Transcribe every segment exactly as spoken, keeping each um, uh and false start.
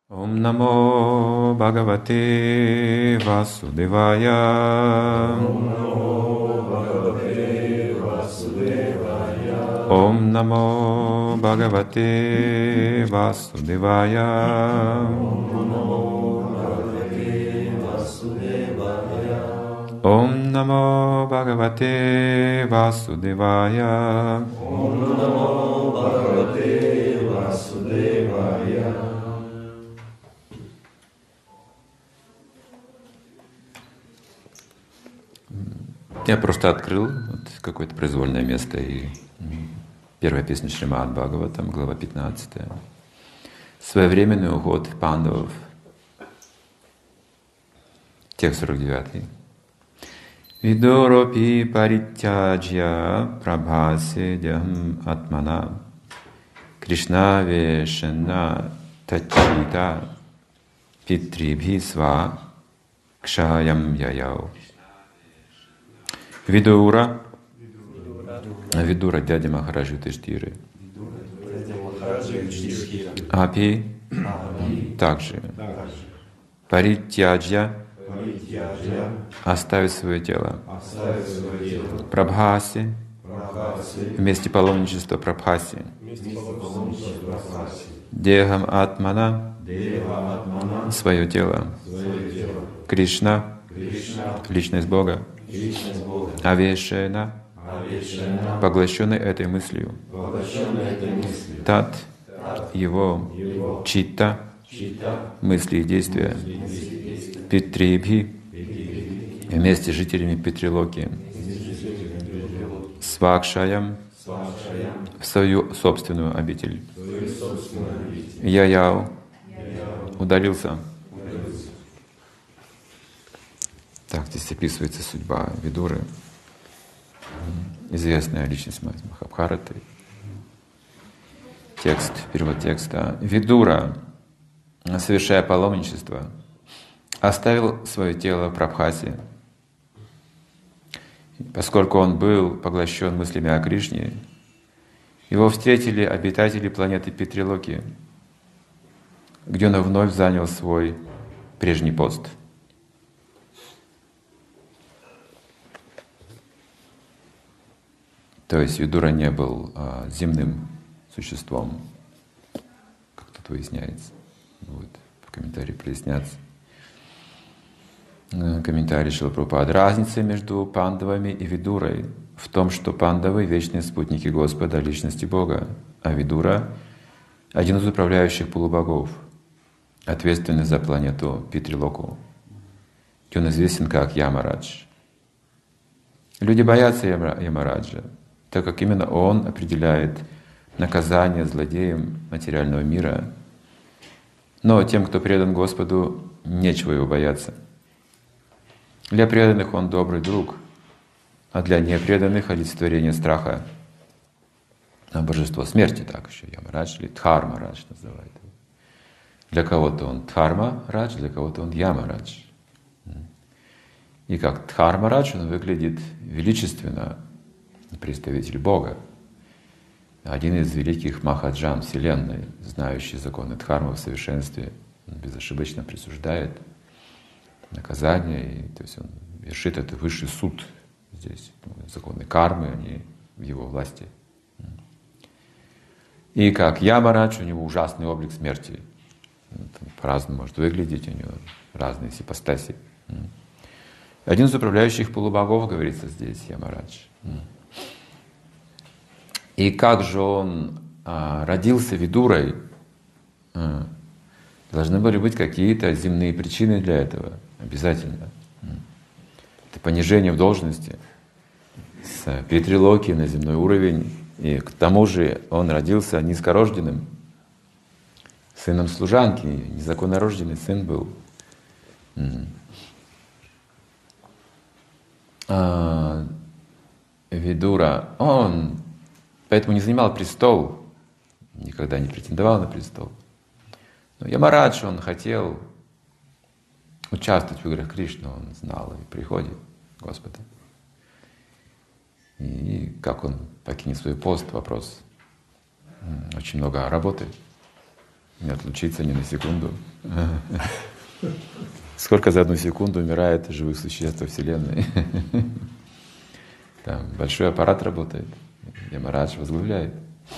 Om Namo Bhagavate Vasudevaya. Om Namo Bhagavate Vasudevaya. Om Namo Bhagavate Vasudevaya. Om Namo Bhagavate Vasudevaya. Om Namo Bhagavate Vasudevaya. Om Namo Bhagavate Vasudevaya. Я просто открыл вот какое-то произвольное место, и первая песня Шримад Бхагаватам, глава пятнадцатая. Своевременный уход пандавов. Текст сорок девятый. Видуропи паритяджья прабхасе дям атмана Кришна вешана тачита питрибхи сва кшаям яяу. Видура, Видура, дядя Махараджи Юдхиштхиры. Апи, также. Паритяджья, оставить свое тело. Прабхаси, вместе паломничества Прабхаси. Дехам Атмана, свое тело. Кришна, личность Бога. Авешена, поглощенный этой мыслью. Тат, его, читта, мысли и действия. Питрибхи, вместе с жителями Питрилоки. Свакшаям, в свою собственную обитель. Яяу, удалился. Так здесь описывается судьба Видуры, известная личность Махабхараты. Текст, перевод текста. Видура, совершая паломничество, оставил свое тело в Прабхасе. Поскольку он был поглощен мыслями о Кришне, его встретили обитатели планеты Питрилоки, где он вновь занял свой прежний пост. То есть Видура не был а, земным существом, как тут выясняется. Вот, в комментарии проясняться. Комментарий Шрила Прабхупады. Разница между пандавами и Видурой в том, что пандавы — вечные спутники Господа, личности Бога, а Видура — один из управляющих полубогов, ответственный за планету Питрилоку, где он известен как Ямарадж. Люди боятся Ямараджа, так как именно он определяет наказание злодеям материального мира. Но тем, кто предан Господу, нечего его бояться. Для преданных он добрый друг, а для непреданных — олицетворение страха. А божество смерти, так еще Ямарадж или Дхармарадж называют его. Для кого-то он Дхармарадж, для кого-то он Ямарадж. И как Дхармарадж он выглядит величественно, представитель Бога, один из великих махаджан Вселенной, знающий законы дхармы в совершенстве, он безошибочно присуждает наказание, и, то есть он вершит это высший суд здесь. Законы кармы, они в его власти. И как Ямарадж, у него ужасный облик смерти. По-разному может выглядеть, у него разные ипостаси. Один из управляющих полубогов, говорится здесь, Ямарадж. И как же он а, родился Видурой, а, должны были быть какие-то земные причины для этого, обязательно. Это понижение в должности с Питрилоки на земной уровень, и к тому же он родился низкорожденным, сыном служанки, незаконнорожденный сын был. А, Видура, он поэтому не занимал престол, никогда не претендовал на престол. Но Ямарадж, он хотел участвовать в играх Кришны, он знал и приходит Господа. И как он покинет свой пост, вопрос. Очень много работы. не отлучиться ни на секунду. Сколько за одну секунду умирает живых существ во Вселенной? Там большой аппарат работает, Ямарадж возглавляет.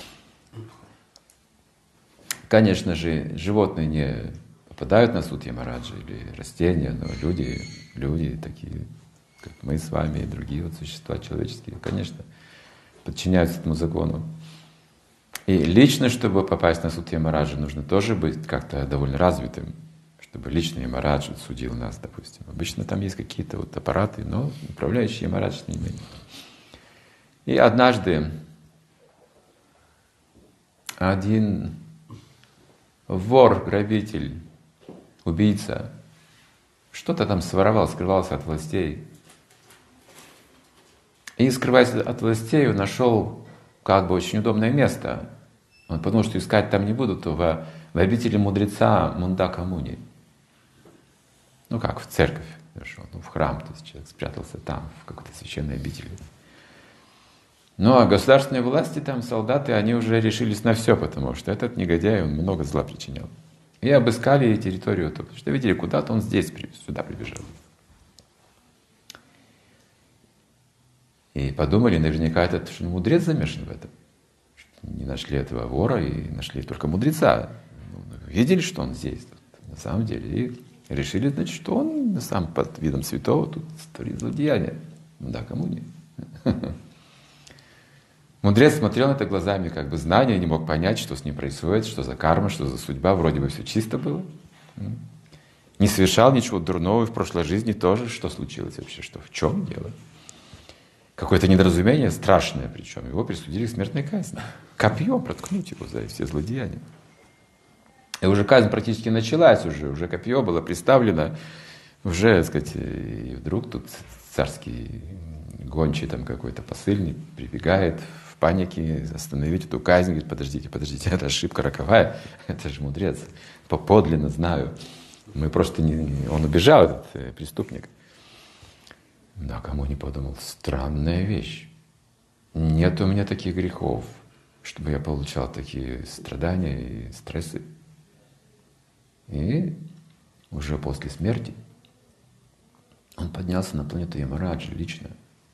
Конечно же, животные не попадают на суд Ямараджа, или растения, но люди, люди такие, как мы с вами и другие вот существа человеческие, конечно, подчиняются этому закону. И лично, чтобы попасть на суд Ямараджа, нужно тоже быть как-то довольно развитым, чтобы лично Ямарадж судил нас, допустим. Обычно там есть какие-то вот аппараты, но управляющий Ямарадж с ними. И однажды один вор, грабитель, убийца, что-то там своровал, скрывался от властей. И, скрываясь от властей, он нашел как бы очень удобное место. Он подумал, что искать там не буду, то в, в обители мудреца Мундака Муни. Ну как, в церковь зашел, ну в храм, то есть человек спрятался там, в какой-то священной обители. Ну а государственные власти, там солдаты, они уже решились на все, потому что этот негодяй, он много зла причинял. И обыскали территорию, потому что видели, куда-то он здесь, сюда прибежал. И подумали, наверняка этот мудрец замешан в этом. Не нашли этого вора и нашли только мудреца. Видели, что он здесь, на самом деле. И решили, значит, что он сам под видом святого тут творит злодеяния. Ну да, кому не. Мудрец смотрел на это глазами как бы знания, не мог понять, что с ним происходит, что за карма, что за судьба. Вроде бы все чисто было. Не совершал ничего дурного и в прошлой жизни тоже. Что случилось вообще? Что? В чем дело? Какое-то недоразумение страшное, причем его присудили к смертной казни. Копьем проткнуть его за все злодеяния. И уже казнь практически началась, уже, уже копье было приставлено, уже, так сказать, и вдруг тут царский гончий там какой-то посыльный прибегает в панике остановить эту казнь, говорит, подождите, подождите, это ошибка роковая, это же мудрец, подлинно знаю. Мы просто не... Он убежал, этот преступник. Да, кому не подумал, странная вещь. Нет у меня таких грехов, чтобы я получал такие страдания и стрессы. И уже после смерти он поднялся на планету Ямараджа лично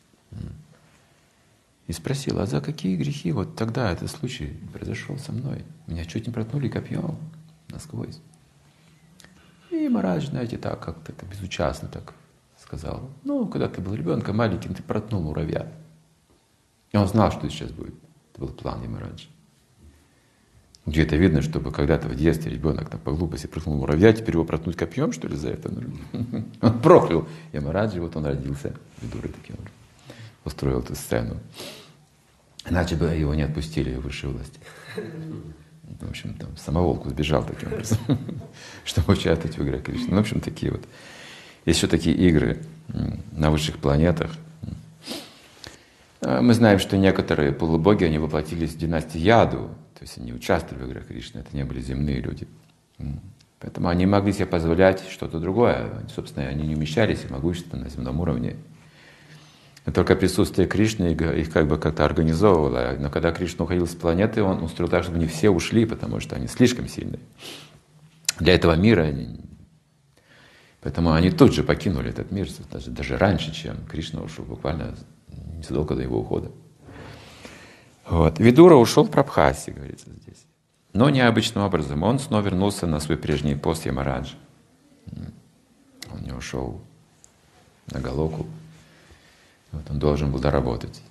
и спросил, а за какие грехи вот тогда этот случай произошел со мной? Меня чуть не проткнули копьем насквозь. И Ямарадж, знаете, так как-то так безучастно так сказал, ну, когда ты был ребенком маленьким, ты проткнул муравья. И он знал, что сейчас будет. Это был план Ямараджа. Где-то видно, чтобы когда-то в детстве ребенок там, по глупости проткнул муравья, теперь его проткнуть копьем, что ли, за это? Он проклял Ямараджа, вот он родился Видурой таким образом. Устроил эту сцену. Иначе бы его не отпустили в высшей власти. В общем, там самоволку сбежал таким образом, чтобы участвовать в играх Кришны. Ну, в общем, такие вот. Есть еще такие игры на высших планетах. Мы знаем, что некоторые полубоги, они воплотились в династии Яду, то есть они участвовали в играх Кришны, это не были земные люди. Поэтому они могли себе позволять что-то другое. Собственно, они не умещались в могущество на земном уровне. Но только присутствие Кришны их как бы как-то организовывало. Но когда Кришна уходил с планеты, он устроил так, чтобы не все ушли, потому что они слишком сильны. Для этого мира они... Поэтому они тут же покинули этот мир, даже, даже раньше, чем Кришна ушел, буквально незадолго до его ухода. Вот. Видура ушел в Прабхаси, говорится здесь. Но необычным образом. Он снова вернулся на свой прежний пост Ямараджа. Он не ушел на Галоку. Вот он должен был доработать.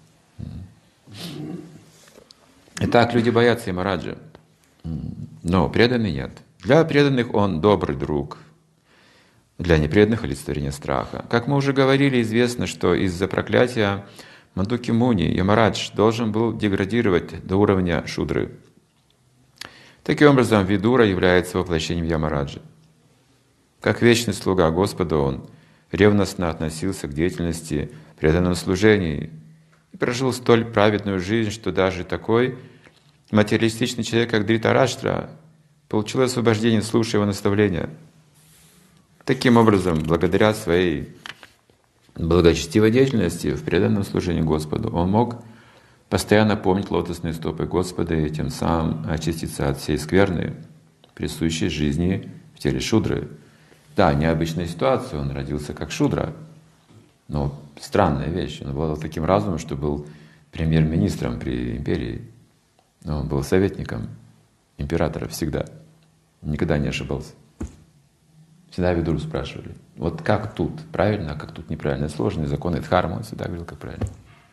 Итак, люди боятся Ямараджа. Но преданный нет. Для преданных он добрый друг. Для непреданных олицетворение страха. Как мы уже говорили, известно, что из-за проклятия Мандуки Муни Ямарадж должен был деградировать до уровня шудры. Таким образом, Видура является воплощением Ямараджа. Как вечный слуга Господа, он ревностно относился к деятельности в преданном служении и прожил столь праведную жизнь, что даже такой материалистичный человек, как Дритараштра, получил освобождение, слушая его наставления. Таким образом, благодаря своей благочестивой деятельности в преданном служении Господу, он мог постоянно помнить лотосные стопы Господа и тем самым очиститься от всей скверны, присущей жизни в теле шудры. Да, необычная ситуация, он родился как шудра, но странная вещь. Он был таким разумом, что был премьер-министром при империи. Но он был советником императора всегда. Никогда не ошибался. Всегда Видуру спрашивали, вот как тут правильно, а как тут неправильно. Сложные законы дхармы, он всегда говорил, как правильно.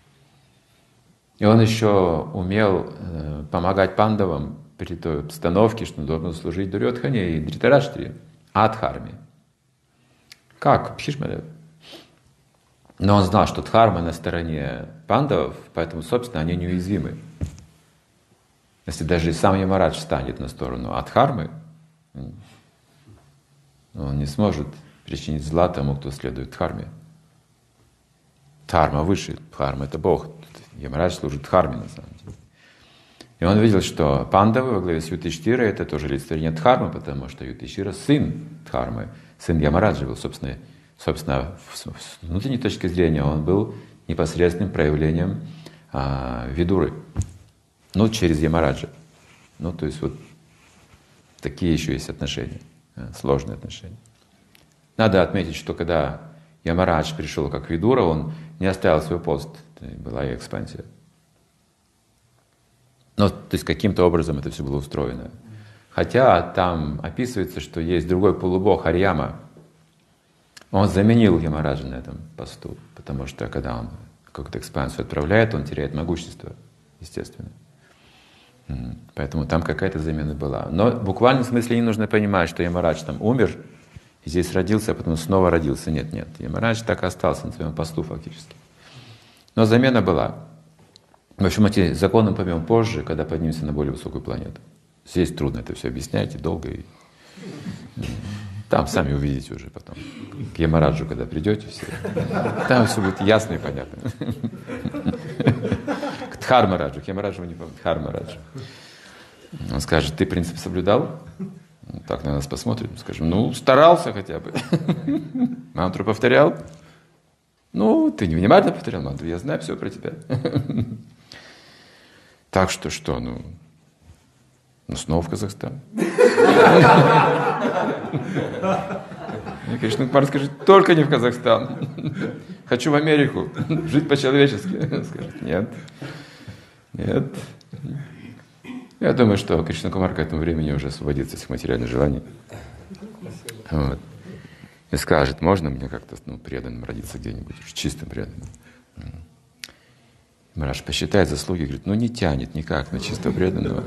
И он еще умел э, помогать пандавам при той обстановке, что он должен служить Дурьодхане и Дритараштре, адхарме. Как? Бхишмадев. Но он знал, что дхарма на стороне пандавов, поэтому, собственно, они неуязвимы. Если даже сам Ямарадж встанет на сторону адхармы, он не сможет причинить зла тому, кто следует дхарме. Дхарма выше, дхарма — это Бог. Ямарадж служит дхарме на самом деле. И он видел, что пандавы во главе с Ютиштирой — это тоже олицетворение дхармы, потому что Ютиштира — сын дхармы, сын Ямараджа был, собственно, собственно, с внутренней точки зрения он был непосредственным проявлением а, Видуры, ну, через Ямараджа. Ну, то есть вот такие еще есть отношения, сложные отношения. Надо отметить, что когда Ямарадж пришел как Видура, он не оставил свой пост, была и экспансия. Ну, то есть каким-то образом это все было устроено. Хотя там описывается, что есть другой полубог Арьяма. Он заменил Ямараджа на этом посту, потому что когда он какую-то экспансию отправляет, он теряет могущество, естественно. Поэтому там какая-то замена была. Но в буквальном смысле не нужно понимать, что Ямарадж там умер, и здесь родился, а потом снова родился. Нет, нет. Ямарадж так и остался на своем посту фактически. Но замена была. В общем, эти законы мы поймем позже, когда поднимемся на более высокую планету. Здесь трудно это все объяснять, и долго. И... Там сами увидите уже потом. К Ямараджу, когда придете все. Там все будет ясно и понятно. К Дхармараджу, к Ямараджу вы не помните, Дхармараджу. Он скажет, ты принцип соблюдал? Так на нас посмотрит, мы скажем, ну, старался хотя бы. Мантру повторял? Ну, ты невнимательно повторял мантру, я знаю все про тебя. Так что что, ну, ну снова в Казахстан. И Кришна Кумар скажет, только не в Казахстан. Хочу в Америку, жить по-человечески. Скажет, нет, нет. Я думаю, что Кришна Кумар к этому времени уже освободится от материальных желаний. Вот. И скажет, можно мне как-то ну, преданным родиться где-нибудь, чистым преданным. Махарадж посчитает заслуги, говорит, ну не тянет никак на чисто преданного.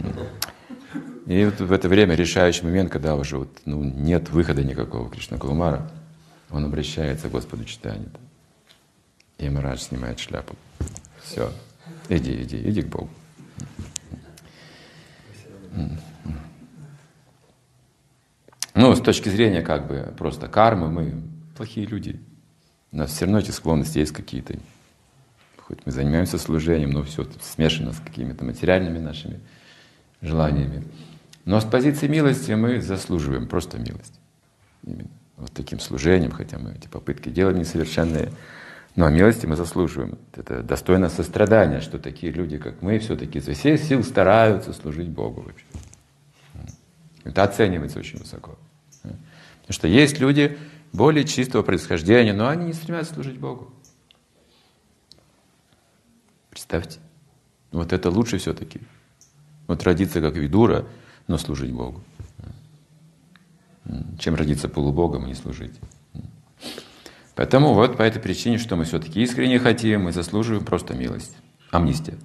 И вот в это время решающий момент, когда уже вот, ну, нет выхода никакого Кришна Кумара, он обращается к Господу Чайтанье. И Махарадж снимает шляпу. Все, иди, иди, иди к Богу. Ну, с точки зрения как бы просто кармы, мы плохие люди. У нас все равно эти склонности есть какие-то. Хоть мы занимаемся служением, но все смешано с какими-то материальными нашими желаниями. Но с позиции милости мы заслуживаем просто милость. Именно вот таким служением, хотя мы эти попытки делаем несовершенные, но милости мы заслуживаем. Это достойно сострадания, что такие люди, как мы, все-таки изо всех сил стараются служить Богу вообще. Это оценивается очень высоко. Потому что есть люди более чистого происхождения, но они не стремятся служить Богу. Представьте. Вот это лучше все-таки. Вот родиться как Видура, но служить Богу. Чем родиться полубогом и не служить. Поэтому вот по этой причине, что мы все-таки искренне хотим, мы заслуживаем просто милость. Амнистия.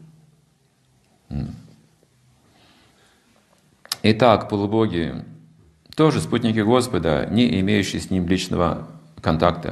Итак, полубоги тоже спутники Господа, не имеющие с Ним личного контакта.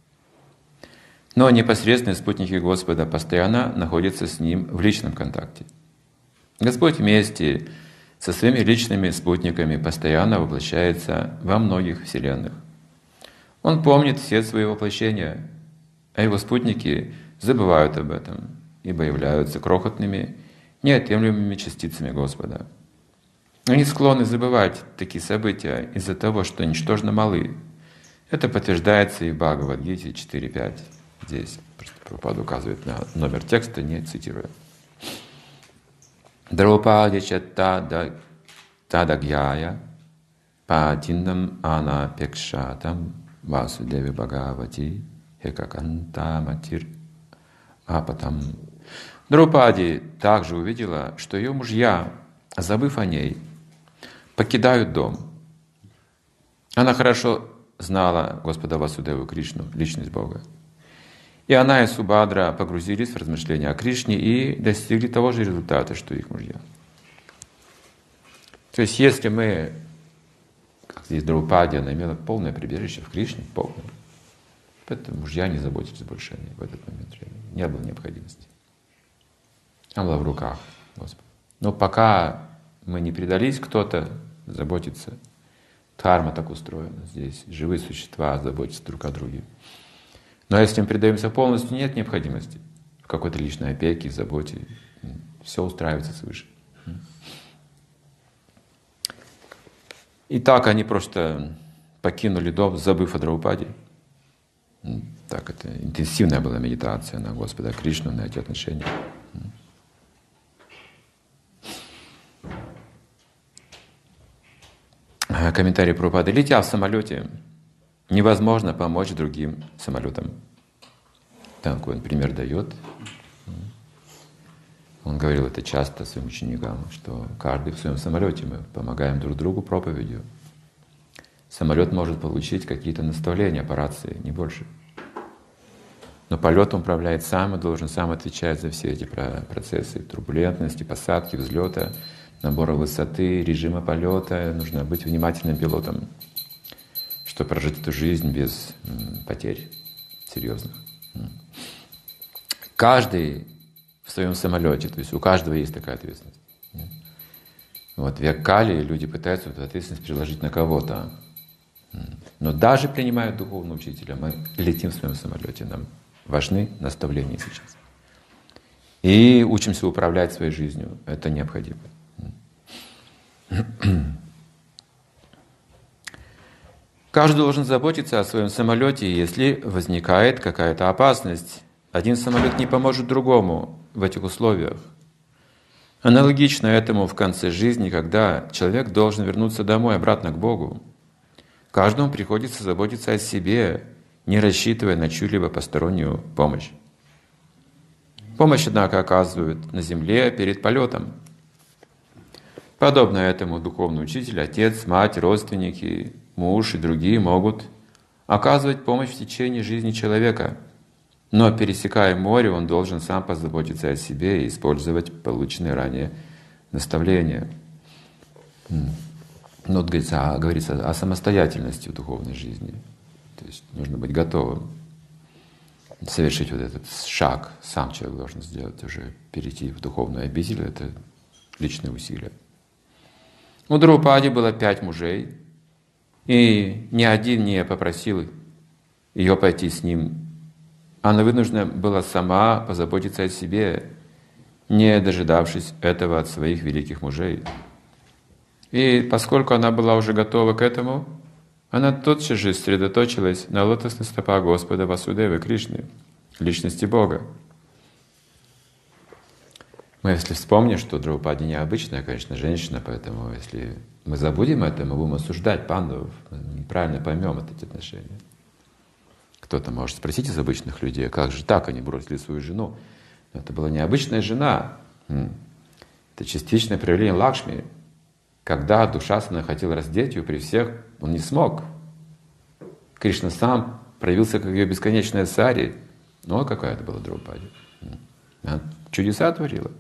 Но непосредственные спутники Господа постоянно находятся с Ним в личном контакте. Господь вместе со своими личными спутниками постоянно воплощается во многих вселенных. Он помнит все свои воплощения, а Его спутники забывают об этом, ибо являются крохотными, неотъемлемыми частицами Господа. Они склонны забывать такие события из-за того, что ничтожно малы. Это подтверждается и в Бхагавад-гите четыре пять. Здесь просто Прабхупада указывает на номер текста, не цитируя. Драупади чатта тадагьяя Падинам анапекшатам Васудеви Бхагавати Хекаканта Матир Апатам. Драупади также увидела, что ее мужья, забыв о ней, покидают дом. Она хорошо знала Господа Васудеву Кришну, личность Бога. И она и Субадра погрузились в размышления о Кришне и достигли того же результата, что их мужья. То есть, если мы, как здесь Драупади, она имела полное прибежище в Кришне, полное, поэтому мужья не заботились больше о ней в этот момент времени. Не было необходимости. Она была в руках Господа. Но пока мы не предались, кто-то заботится. Дхарма так устроена. Здесь живые существа заботятся друг о друге. Но если мы предаемся полностью, нет необходимости в какой-то личной опеке, заботе. Все устраивается свыше. И так они просто покинули дом, забыв о Драупади. Так, это интенсивная была медитация на Господа Кришну, на эти отношения. Комментарий Прабхупады. Летя в самолете, невозможно помочь другим самолетам. Такой он пример дает. Он говорил это часто своим ученикам, что каждый в своем самолете мы помогаем друг другу проповедью. Самолет может получить какие-то наставления по рации, не больше. Но полетом управляет сам и должен сам отвечать за все эти процессы турбулентности, посадки, взлета, набора высоты, режима полета. Нужно быть внимательным пилотом, чтобы прожить эту жизнь без потерь серьезных. Каждый в своем самолете, то есть у каждого есть такая ответственность. Вот в век Кали люди пытаются эту ответственность переложить на кого-то. Но даже принимая духовного учителя, мы летим в своем самолете, нам важны наставления сейчас. И учимся управлять своей жизнью, это необходимо. Каждый должен заботиться о своем самолете, если возникает какая-то опасность. Один самолет не поможет другому в этих условиях. Аналогично этому в конце жизни, когда человек должен вернуться домой, обратно к Богу. Каждому приходится заботиться о себе, не рассчитывая на чью-либо постороннюю помощь. Помощь, однако, оказывают на земле перед полетом. Подобно этому духовный учитель, отец, мать, родственники, муж и другие могут оказывать помощь в течение жизни человека. Но, пересекая море, он должен сам позаботиться о себе и использовать полученные ранее наставления. Ну, вот говорится, говорится о самостоятельности в духовной жизни. То есть нужно быть готовым совершить вот этот шаг. Сам человек должен сделать, уже перейти в духовную обитель. Это личное усилие. У Драупади было пять мужей, и ни один не попросил ее пойти с ним. Она вынуждена была сама позаботиться о себе, не дожидавшись этого от своих великих мужей. И поскольку она была уже готова к этому, она тотчас же сосредоточилась на лотосных стопах Господа Васудевы Кришны, личности Бога. Мы, если вспомним, что Драупади необычная, конечно, женщина, поэтому если мы забудем это, мы будем осуждать пандавов, мы неправильно поймем эти отношения. Кто-то может спросить из обычных людей, как же так они бросили свою жену? Но это была необычная жена. Это частичное проявление Лакшми. Когда Душасана хотел раздеть ее при всех, он не смог. Кришна сам проявился как ее бесконечная сари. Ну, какая это была Драупади. Она чудеса творила.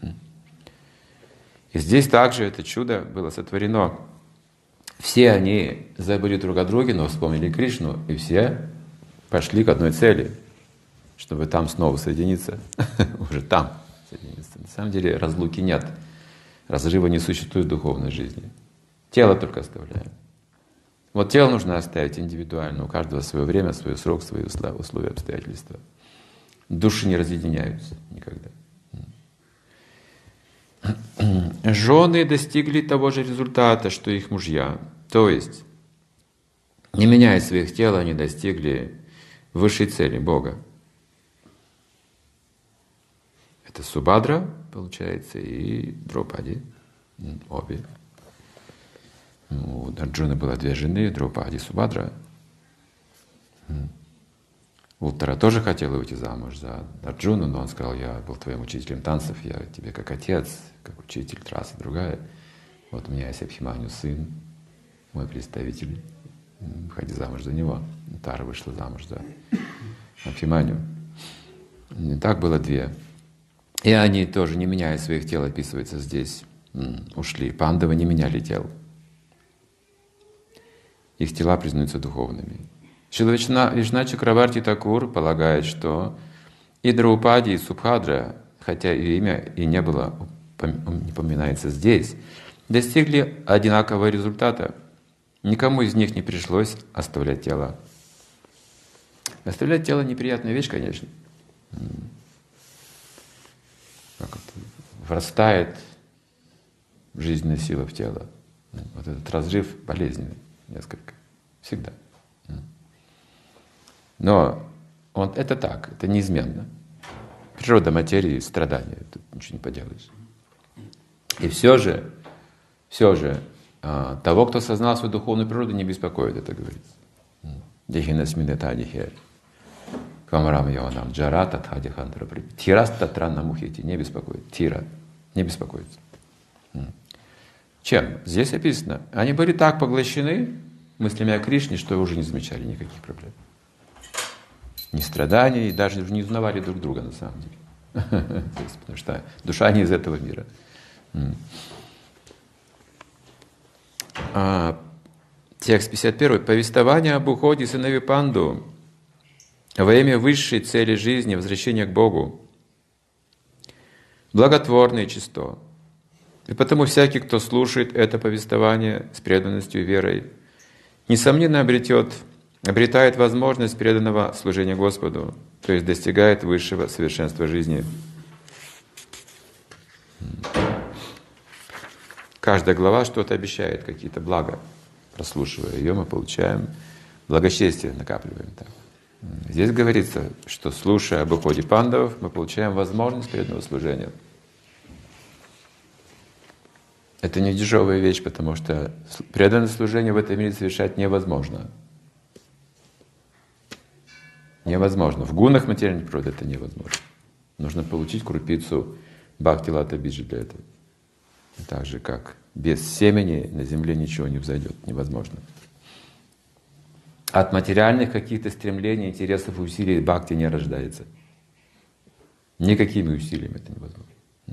И здесь также это чудо было сотворено. Все они забыли друг о друге, но вспомнили Кришну, и все пошли к одной цели, чтобы там снова соединиться, уже там соединиться. На самом деле разлуки нет, разрыва не существует в духовной жизни. Тело только оставляем. Вот тело нужно оставить индивидуально, у каждого свое время, свой срок, свои условия, обстоятельства. Души не разъединяются никогда. Жены достигли того же результата, что их мужья. То есть, не меняя своих тел, они достигли высшей цели Бога. Это Субадра, получается, и Драупади, обе. У Арджуны было две жены, Драупади и Субхадра. Уттара тоже хотела выйти замуж за Арджуну, но он сказал: я был твоим учителем танцев, я тебе как отец, как учитель, трасса другая. Вот у меня есть Абхиманю сын, мой представитель, выходи замуж за него. Тара вышла замуж за Абхиманю. И так было две. И они тоже, не меняя своих тел, описывается здесь, ушли. Пандавы не меняли тел. Их тела признаются духовными. Шрила Вишна Чакраварти Такур полагает, что и Драупади, и Субхадра, хотя и имя и не было, не упоминается здесь, достигли одинакового результата. Никому из них не пришлось оставлять тело. Оставлять тело — неприятная вещь, конечно. Как это? Врастает жизненная сила в тело. Вот этот разрыв болезненный несколько. Всегда. Но он, это так, это неизменно. Природа материи, страдания, тут ничего не поделаешь. И все же, все же, того, кто осознал свою духовную природу, не беспокоит, это говорится. Не беспокоит. Тира. Не беспокоится. Чем? Здесь описано. Они были так поглощены мыслями о Кришне, что уже не замечали никаких проблем. Ни страданий, и даже не узнавали друг друга на самом деле. Потому что душа не из этого мира. А, текст пятьдесят один. Повествование об уходе сыновей Панду во имя высшей цели жизни, возвращения к Богу, благотворно и чисто. И потому всякий, кто слушает это повествование с преданностью и верой, несомненно обретет, обретает возможность преданного служения Господу, то есть достигает высшего совершенства жизни. Каждая глава что-то обещает, какие-то блага. Прослушивая ее, мы получаем благочестие, накапливаем так. Здесь говорится, что слушая об уходе пандавов, мы получаем возможность преданного служения. Это не дешевая вещь, потому что преданное служение в этом мире совершать невозможно. Невозможно. В гунах материальной природы это невозможно. Нужно получить крупицу бхакти-лата биджи для этого. Так же, как без семени на земле ничего не взойдет. Невозможно. От материальных каких-то стремлений, интересов и усилий бхакти не рождается. Никакими усилиями это невозможно.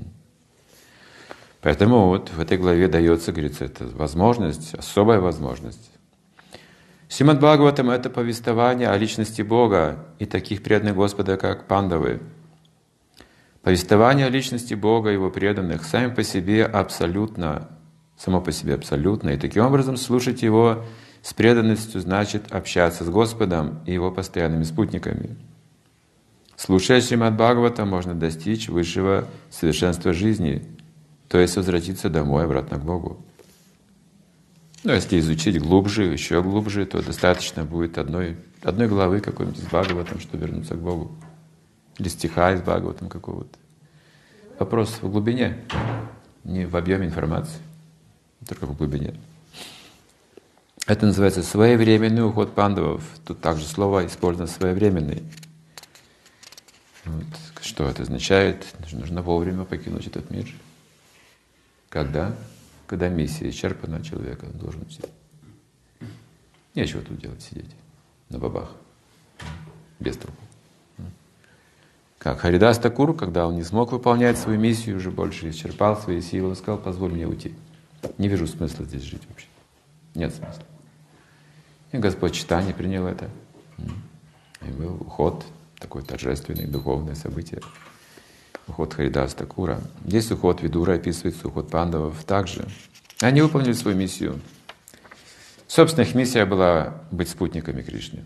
Поэтому вот в этой главе дается, говорится, это возможность, особая возможность. Шримад Бхагаватам — это повествование о личности Бога и таких преданных Господа, как пандавы. Повествование о личности Бога и Его преданных сами по себе абсолютно, само по себе абсолютно. И таким образом слушать Его с преданностью значит общаться с Господом и Его постоянными спутниками. Слушая Шримад Бхагаватам, можно достичь высшего совершенства жизни, то есть возвратиться домой, обратно к Богу. Но если изучить глубже, еще глубже, то достаточно будет одной, одной главы какой-нибудь из Бхагаватам, чтобы вернуться к Богу. Или стиха из Бхагаватам какого-то. Вопрос в глубине, не в объеме информации, только в глубине. Это называется своевременный уход пандавов. Тут также слово использовано «своевременный». Вот. Что это означает? Нужно вовремя покинуть этот мир. Когда? Когда миссия исчерпана, человека должен сидеть. Нечего тут делать, сидеть на бабах, без толку. Как Харидас Такур, когда он не смог выполнять свою миссию, уже больше исчерпал свои силы, он сказал: позволь мне уйти. Не вижу смысла здесь жить вообще. Нет смысла. И Господь Чайтанья принял это. И был уход, такое торжественное, духовное событие. Уход Харидаса Такура. Здесь уход Видура описывается, уход пандавов также. Они выполнили свою миссию. Собственно, их миссия была быть спутниками Кришны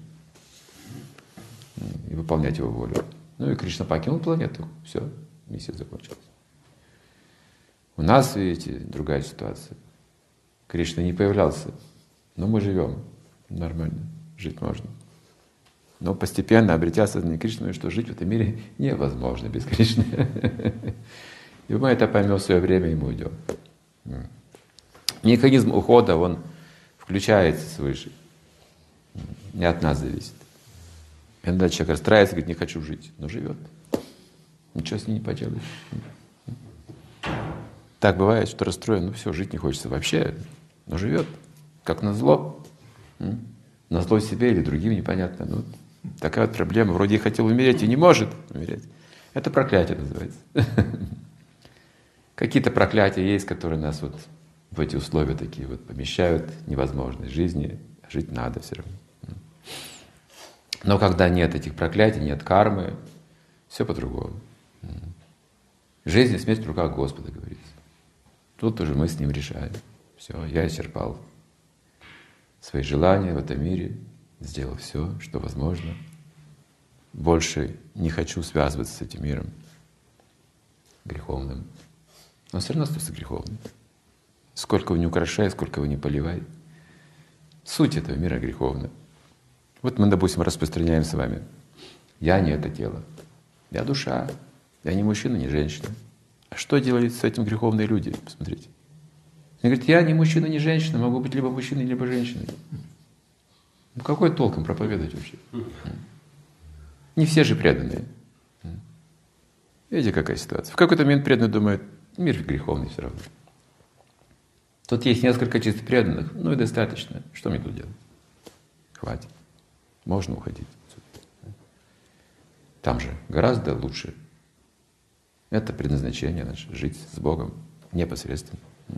и выполнять его волю. Ну и Кришна покинул планету. Все, миссия закончилась. У нас, видите, другая ситуация. Кришна не появлялся, но мы живем нормально, жить можно. Но постепенно, обретя сознание Кришны, что жить в этом мире невозможно без Кришны. И мы это поймем в свое время, и мы уйдем. Механизм ухода, он включается свыше. Не от нас зависит. Иногда человек расстраивается, говорит, не хочу жить, но живет. Ничего с ней не поделаешь. Так бывает, что расстроен, ну все, жить не хочется вообще, но живет, как назло. Назло себе или другим, непонятно. Ну, такая вот проблема. Вроде и хотел умереть, и не может умереть. Это проклятие называется. Какие-то проклятия есть, которые нас вот в эти условия такие вот помещают, невозможной жизни, жить надо все равно. Но когда нет этих проклятий, нет кармы, все по-другому. Жизнь и смерть в руках Господа, говорится. Тут уже мы с Ним решаем. Все, я исчерпал свои желания в этом мире, сделал все, что возможно. Больше не хочу связываться с этим миром греховным. Он все равно остается греховным. Сколько его не украшай, сколько его не поливай. Суть этого мира греховна. Вот мы, допустим, распространяем с вами. Я не это тело. Я душа. Я не мужчина, не женщина. А что делают с этим греховные люди? Посмотрите. Они говорят, я не мужчина, не женщина, могу быть либо мужчиной, либо женщиной. Ну какой толк им проповедовать вообще? Не все же преданные. Видите, какая ситуация. В какой-то момент преданные думают, мир греховный все равно. Тут есть несколько чисто преданных, ну и достаточно. Что мне тут делать? Хватит. Можно уходить. Там же гораздо лучше. Это предназначение наше, жить с Богом непосредственно.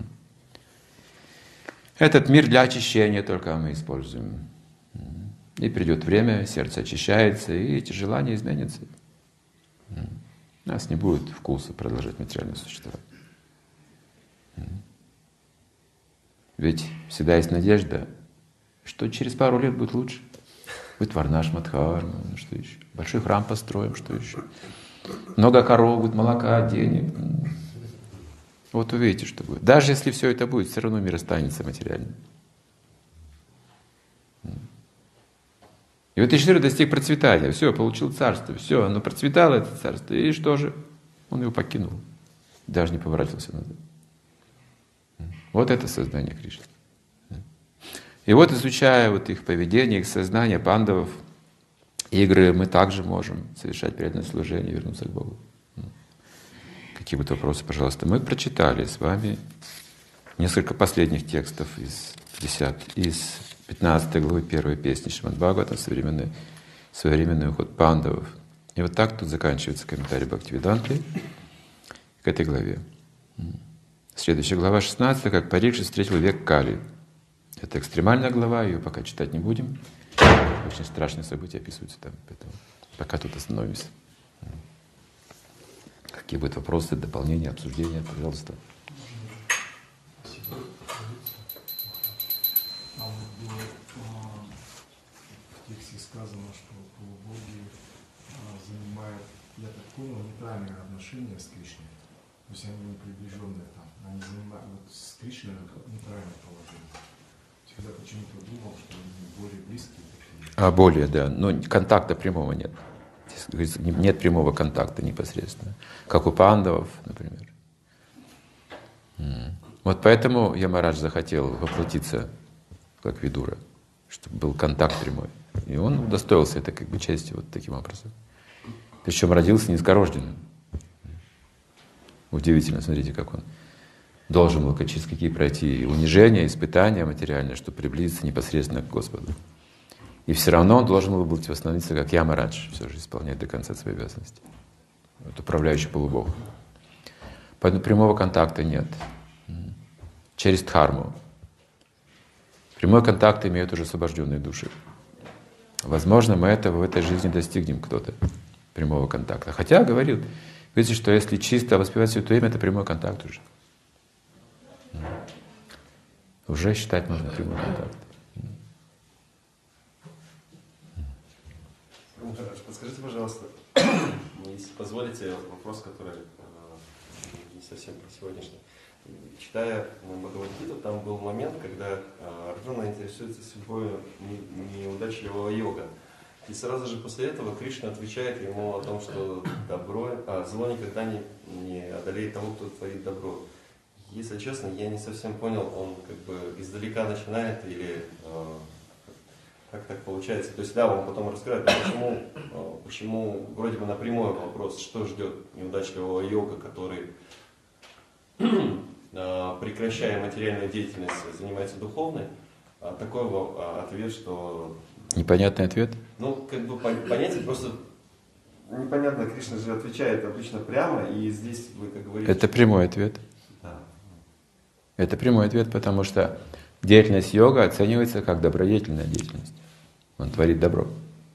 Этот мир для очищения только мы используем. И придет время, сердце очищается, и эти желания изменятся. У нас не будет вкуса продолжать материальное существование. Ведь всегда есть надежда, что через пару лет будет лучше. Будет Варнаш Мадхарма, ну что еще? Большой храм построим, что еще? Много коров, будет молока, денег. Вот увидите, что будет. Даже если все это будет, все равно мир останется материальным. И вот Ишвара достиг процветания. Все, получил царство. Все, оно процветало, это царство. И что же? Он его покинул. Даже не поворачивался назад. Вот это сознание Кришны. И вот, изучая вот их поведение, их сознание, пандавов, игры, мы также можем совершать преданное служение, вернуться к Богу. Какие будут вопросы, пожалуйста. Мы прочитали с вами несколько последних текстов из, из пятнадцатой главы первой песни Шримад Бхагаватам, современный, современный уход пандавов. И вот так тут заканчивается комментарий Бхактивиданты к этой главе. Следующая глава шестнадцатая, как Парикшит встретил век Кали. Это экстремальная глава, ее пока читать не будем. Очень страшные события описываются там, поэтому пока тут остановимся. Какие будут вопросы, дополнения, обсуждения, пожалуйста. А вот было в тексте сказано, что полубоги занимают, я так понял, неправильное отношение с Кришной. То есть они не приближенные там. Они занимают вот с Кришной неправильное положение. Всегда почему-то думал, что они более близкие такие. А более, да. Но контакта прямого нет. Нет прямого контакта непосредственно. Как у пандавов, например. Вот поэтому Ямарадж захотел воплотиться как Видура, чтобы был контакт прямой. И он удостоился этой как бы чести вот таким образом. Причем родился низкорожденным. Удивительно, смотрите, как он должен был через какие пройти унижения, испытания материальные, чтобы приблизиться непосредственно к Господу. И все равно он должен был быть восстановиться как Ямарадж, все же исполнять до конца свои обязанности. Вот управляющий полубог. Поэтому прямого контакта нет. Через дхарму. Прямой контакт имеют уже освобожденные души. Возможно, мы этого в этой жизни достигнем кто-то, прямого контакта. Хотя, говорил, видите, что если чисто воспевать святое имя, это прямой контакт уже. Уже считать можно прямой контакт. Подскажите, пожалуйста, если позволите, вопрос, который э, не совсем про сегодняшний. Читая Бхагавад-гиту, там был момент, когда э, Арджуна интересуется судьбой неудачливого йога. И сразу же после этого Кришна отвечает ему о том, что добро, а, зло никогда не, не одолеет того, кто творит добро. если честно, я не совсем понял, он как бы издалека начинает или э, как так получается. То есть да, он потом раскрывает, почему, э, почему вроде бы напрямую вопрос, что ждет неудачливого йога, который, э, прекращая материальную деятельность, занимается духовной. А такой а, ответ, что... Непонятный ответ? Ну, как бы понятие просто... Непонятно, Кришна же отвечает обычно прямо, и здесь вы как говорите... Это прямой ответ. Да. Это прямой ответ, потому что деятельность йога оценивается как добродетельная деятельность. Он творит добро.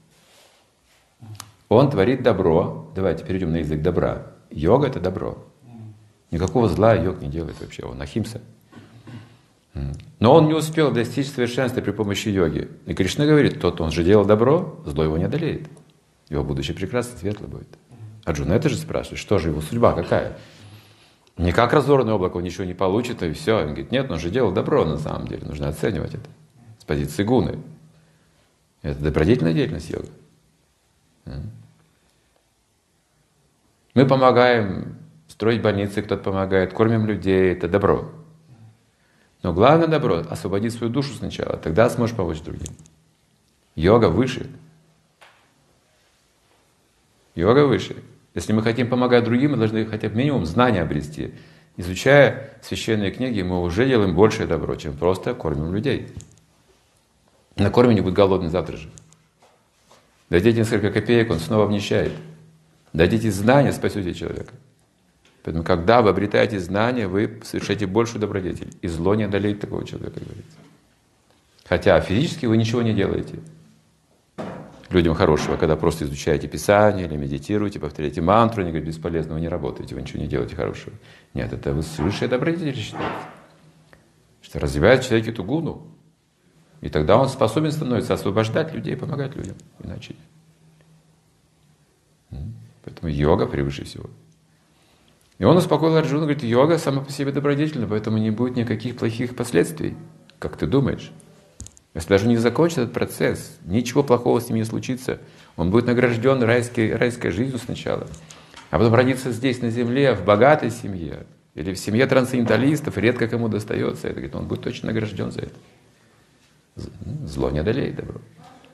Он творит добро. Давайте перейдем на язык добра. Йога — это добро. Никакого зла йог не делает вообще. Он ахимса. Но он не успел достичь совершенства при помощи йоги. И Кришна говорит, тот, он же делал добро, зло его не одолеет. Его будущее прекрасно, светло будет. Арджуна это же спрашивает, что же его судьба какая? Не как разорванное облако, он ничего не получит, и все. Он говорит, нет, он же делал добро на самом деле. Нужно оценивать это с позиции гуны. Это добродетельная деятельность йога. Мы помогаем строить больницы, кто-то помогает, кормим людей, это добро. Но главное добро — освободить свою душу сначала, тогда сможешь помочь другим. Йога выше. Йога выше. Если мы хотим помогать другим, мы должны хотя бы минимум знания обрести. Изучая священные книги, мы уже делаем большее добро, чем просто кормим людей. Накормим не будет голодный завтра же. Дадите несколько копеек, он снова обнищает. Дадите знания, спасете человека. Поэтому, когда вы обретаете знания, вы совершаете большую добродетель. И зло не одолеет такого человека, как говорится. Хотя физически вы ничего не делаете людям хорошего, когда просто изучаете Писание или медитируете, повторяете мантру, они говорят, бесполезно, вы не работаете, вы ничего не делаете хорошего. Нет, это вы высшая добродетель считаете. Что развивает в человеке эту гуну. И тогда он способен становится освобождать людей, помогать людям. Иначе нет. Поэтому йога превыше всего. И он успокоил Арджуну, говорит, йога сама по себе добродетельна, поэтому не будет никаких плохих последствий, как ты думаешь. Если даже не закончится этот процесс, ничего плохого с ним не случится. Он будет награжден райской, райской жизнью сначала, а потом родится здесь, на земле, в богатой семье, или в семье трансценденталистов, редко кому достается это. Говорит, он будет точно награжден за это. Зло не одолеет добро.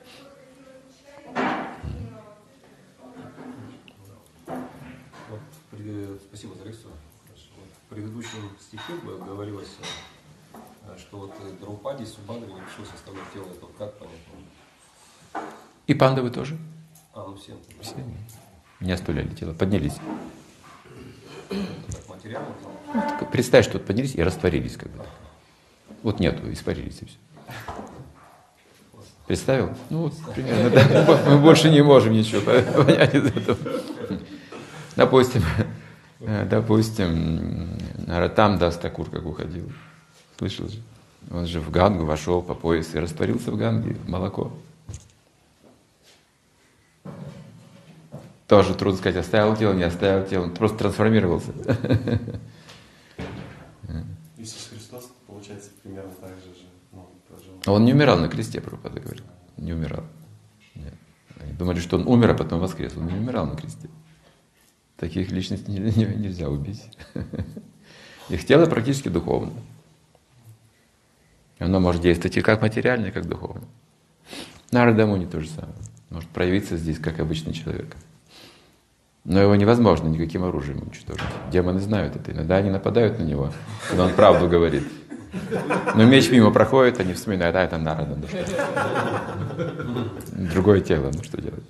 Вот, спасибо за лекцию. В предыдущем стихе говорилось, что вот Драупади и Субадри решил составлять тело. Это как понять? И пандавы тоже. А, ну все. Все не оставляли тело, поднялись. Это так материально? Вот, представь, что вот поднялись и растворились как бы. Вот нету, испарились и все. Представил? Ну вот примерно, да. Мы больше не можем ничего понять из этого. Допустим, допустим, Наратам Дас Такур как уходил. Слышал же? Он же в Гангу вошел по пояс и растворился в Ганге, в молоко. Тоже трудно сказать, оставил тело, не оставил тело, он просто трансформировался. Иисус Христос, получается, примерно так же же. Ну, он не умирал на кресте, Прабхупада говорил. Не умирал. Нет. Они думали, что он умер, а потом воскрес. Он не умирал на кресте. Таких личностей нельзя убить. Их тело практически духовно. Оно может действовать и как материально, и как духовно. Нарада Муни то же самое. Может проявиться здесь, как обычный человек. Но его невозможно никаким оружием уничтожить. Демоны знают это. Иногда они нападают на него, когда он правду говорит. Но меч мимо проходит, они вспоминают, а это Нарада. Ну что? Другое тело, ну что делать?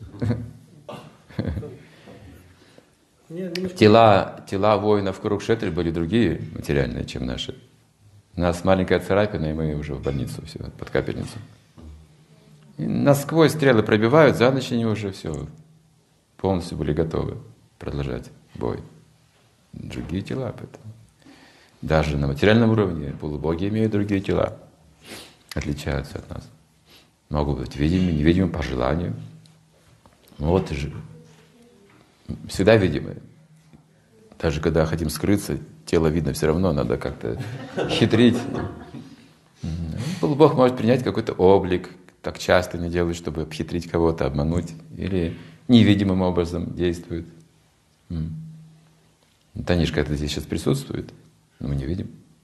Тела, тела воинов Курукшетры были другие материальные, чем наши. У нас маленькая царапина, и мы уже в больницу, все, под капельницу. И насквозь стрелы пробивают, за ночь они уже все полностью были готовы продолжать бой. Другие тела, поэтому. Даже на материальном уровне полубоги имеют другие тела, отличаются от нас. Могут быть видимы, невидимы по желанию. Вот же. Всегда видимы. Даже когда хотим скрыться, тело видно все равно, надо как-то хитрить. Полубог может принять какой-то облик, так часто не делают, чтобы обхитрить кого-то, обмануть, или невидимым образом действует. Танишка это здесь сейчас присутствует, но мы не видим.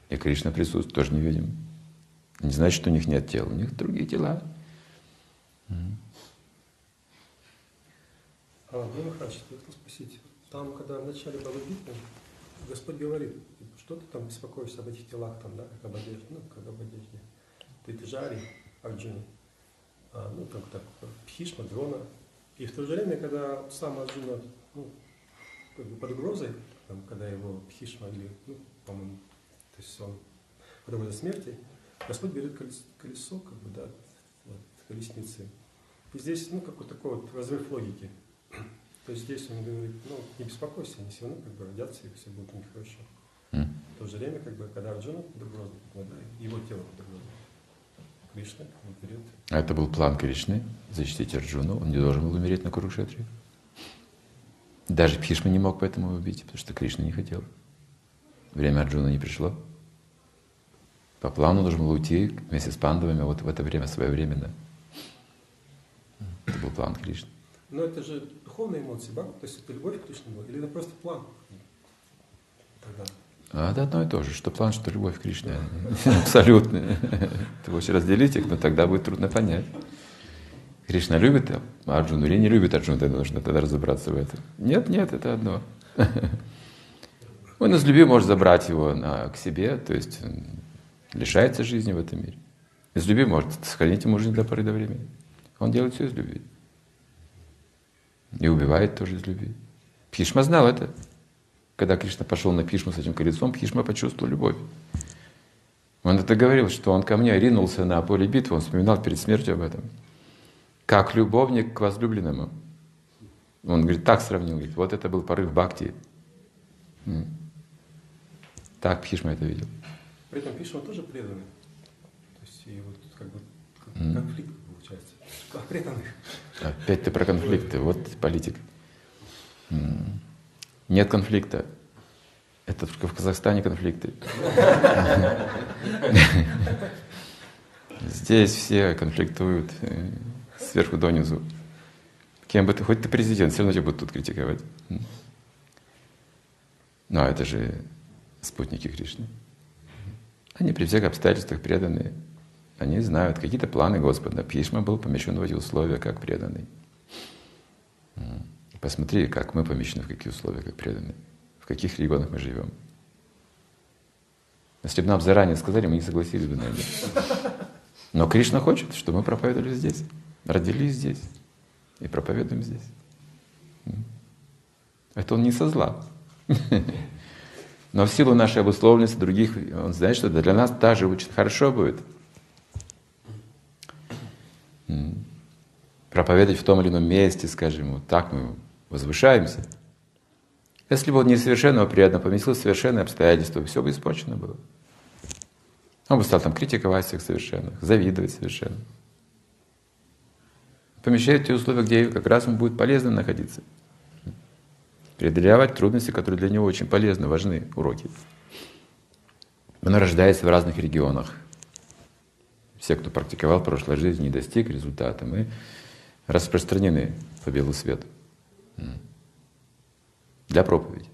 И Кришна присутствует, тоже не видим. Не значит, что у них нет тела, у них другие тела. А, Гуру Махарадж, я хотел спросить, там, когда в начале Бхагавад-гиты, Господь говорит, что ты там беспокоишься об этих телах, там, да, как об одежде, ну, как об одежде. Ты Джари, Арджуна, а, ну, там, так, Бхишма, Дрона. И в то же время, когда сам Арджуна, ну, как бы под угрозой, там, когда его Бхишма или, ну, по-моему, то есть он под угрозой смерти, Господь берет колесо, колесо как бы, да, вот, колесницы. И здесь, ну, какой-то такой вот разрыв логики. То есть здесь он говорит, ну, не беспокойся, они все равно как бы родятся, и все будет у них хорошо. Mm. В то же время, как бы, когда Арджуна под угрозой, да, его тело под угрозой, Кришна как бы, берет. А это был план Кришны — защитить Арджуну. Он не должен был умереть на Курукшетре. Даже Бхишма не мог поэтому убить, потому что Кришна не хотел. Время Арджуна не пришло. По плану должен был уйти вместе с пандавами вот в это время, своевременно. Это был план Кришны. Но это же духовные эмоции, да? То есть это любовь к Кришне была? Или это просто план? Тогда. А это одно и то же, что план, что любовь к Кришне. Абсолютно. Ты хочешь разделить их, но тогда будет трудно понять. Кришна любит Арджуну или не любит Арджуну, тогда нужно тогда разобраться в этом. Нет, нет, это одно. Он из любви может забрать его на, к себе, то есть он лишается жизни в этом мире. Из любви может сохранить ему жизнь до поры до времени. Он делает все из любви. И убивает тоже из любви. Бхишма знал это. Когда Кришна пошел на Бхишму с этим колесом, Бхишма почувствовал любовь. Он это говорил, что он ко мне ринулся на поле битвы, он вспоминал перед смертью об этом. Как любовник к возлюбленному. Он говорит, так сравнил, говорит, вот это был порыв бхакти. Так Бхишма это видел. При этом Бхишма тоже преданный. То есть и вот как бы Mm. конфликт получается. Как преданных. Опять ты про конфликты, вот политик. Нет конфликта. Это только в Казахстане конфликты. Здесь все конфликтуют сверху донизу. Кем бы ты, хоть ты президент, все равно тебя будут тут критиковать. Но это же спутники Кришны. Они при всех обстоятельствах преданные. Они знают какие-то планы Господа. Бхишма был помещен в эти условия как преданный. Посмотри, как мы помещены в какие условия, как преданные. В каких регионах мы живем. Если бы нам заранее сказали, мы не согласились бы на это. Но Кришна хочет, чтобы мы проповедовали здесь. Родились здесь. И проповедуем здесь. Это он не со зла. Но в силу нашей обусловленности других, он знает, что для нас даже очень хорошо будет проповедовать в том или ином месте, скажем, вот так мы возвышаемся. Если бы он несовершенного преданного поместил в совершенные обстоятельства, все бы испорчено было. Он бы стал там критиковать всех совершенных, завидовать совершенным. Помещает те условия, где как раз ему будет полезно находиться. Преодолевать трудности, которые для него очень полезны, важны, уроки. Он рождается в разных регионах. Все, кто практиковал в прошлой жизни, не достиг результата, мы распространены по белу свету для проповеди.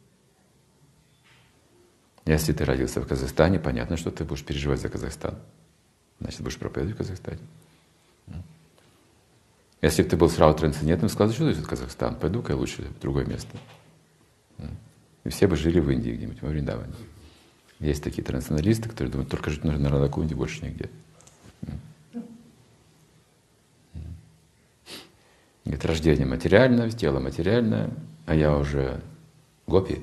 Если ты родился в Казахстане, понятно, что ты будешь переживать за Казахстан. Значит, будешь проповедовать в Казахстане. Если бы ты был сразу трансцендентным, сказал, что это Казахстан, пойду-ка я лучше в другое место. И все бы жили в Индии где-нибудь, во Вриндаване. Есть такие трансценденталисты, которые думают, только жить нужно на Радакунде, больше нигде. Говорит, рождение материальное, тело материальное, а я уже гопи.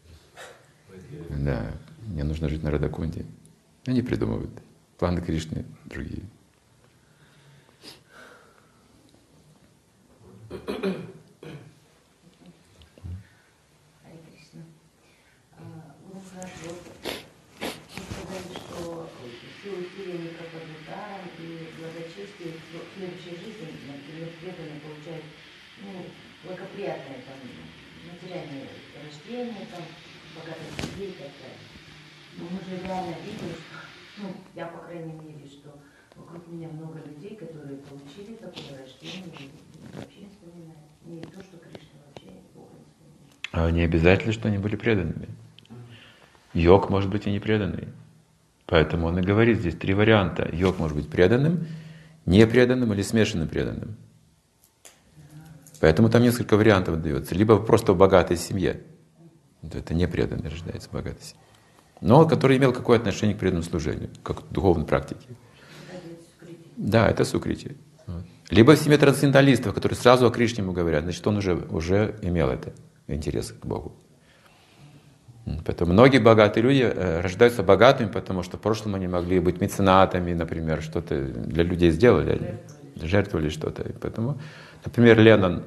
Да, мне нужно жить на Радакунде. Они придумывают. Планы Кришны другие. Харе Кришна. Вы сказали, что все усилия микроподмутаром и благочестие в следующей жизни, например, преданные получают ну, благоприятное там, материальное рождение, там, богатых людей и так далее. Но мы же реально видим, что, ну, я, по крайней мере, что вокруг меня много людей, которые получили такое рождение, и вообще не вспоминают. Не то, что Кришна вообще Бога не вспоминает. А не обязательно, что они были преданными. Йог может быть и непреданный. Поэтому он и говорит здесь три варианта. Йог может быть преданным, непреданным или смешанным преданным. Поэтому там несколько вариантов дается. Либо просто в богатой семье. Это непреданный рождается в богатой семье. Но который имел какое отношение к преданному служению, как к духовной практике. Да, это сукрити. Вот. Либо в семье трансценденталистов, которые сразу о Кришне ему говорят, значит, он уже, уже имел это, интерес к Богу. Поэтому многие богатые люди рождаются богатыми, потому что в прошлом они могли быть меценатами, например, что-то для людей сделали, жертвовали что-то. И поэтому, например, Леннон,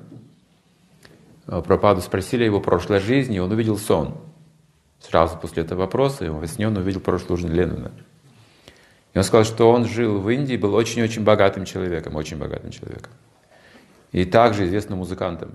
Прабхупаду спросили его о прошлой жизни, и он увидел сон. Сразу после этого вопроса, и во сне он увидел прошлую жизнь Леннона. И он сказал, что он жил в Индии, был очень-очень богатым человеком, очень богатым человеком. И также известным музыкантом.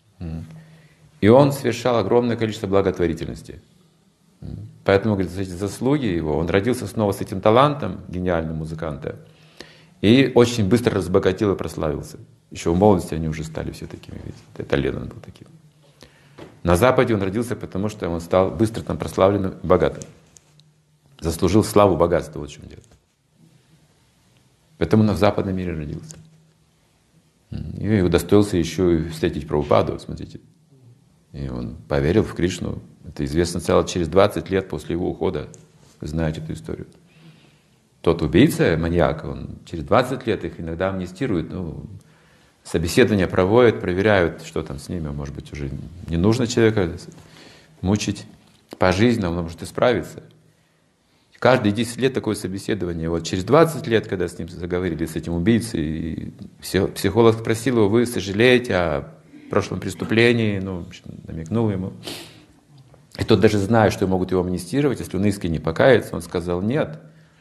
И он совершал огромное количество благотворительности. Поэтому, говорит, эти заслуги его, он родился снова с этим талантом гениального музыканта. И очень быстро разбогател и прославился. Еще в молодости они уже стали все такими. Видите? Это Леннон был таким. На Западе он родился, потому что он стал быстро там прославленным и богатым. Заслужил славу богатства, вот в чем дело. Поэтому он в западном мире родился. И удостоился еще и встретить Прабхупаду, смотрите. И он поверил в Кришну. Это известно целых через двадцать лет после его ухода. Вы знаете эту историю. Тот убийца, маньяк, он через двадцать лет их иногда амнистирует, ну, собеседования проводят, проверяют, что там с ними, может быть, уже не нужно человека мучить пожизненно, он может исправиться. Каждые десять лет такое собеседование. Вот через двадцать лет, когда с ним заговорили, с этим убийцей, психолог спросил его, вы сожалеете о прошлом преступлении, ну, намекнул ему. И тот, даже зная, что могут его амнистировать, если он искренне покается, он сказал нет.